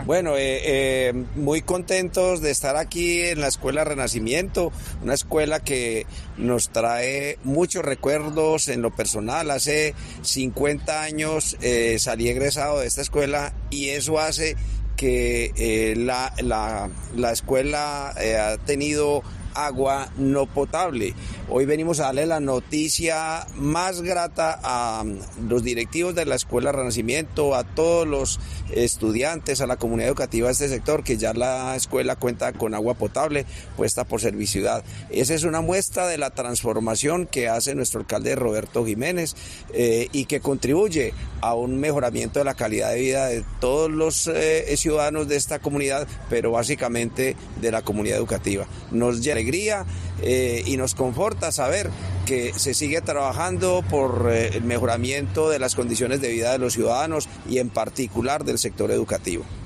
Bueno, muy contentos de estar aquí en la Escuela Renacimiento, una escuela que nos trae muchos recuerdos en lo personal. Hace 50 años salí egresado de esta escuela y eso hace que la escuela ha tenido agua no potable. Hoy venimos a darle la noticia más grata a los directivos de la Escuela Renacimiento, a todos los estudiantes, a la comunidad educativa de este sector, que ya la escuela cuenta con agua potable puesta por Serviciudad. Esa es una muestra de la transformación que hace nuestro alcalde Roberto Jiménez y que contribuye a un mejoramiento de la calidad de vida de todos los ciudadanos de esta comunidad, pero básicamente de la comunidad educativa. Nos llena alegría y nos conforta saber que se sigue trabajando por el mejoramiento de las condiciones de vida de los ciudadanos y en particular del sector educativo.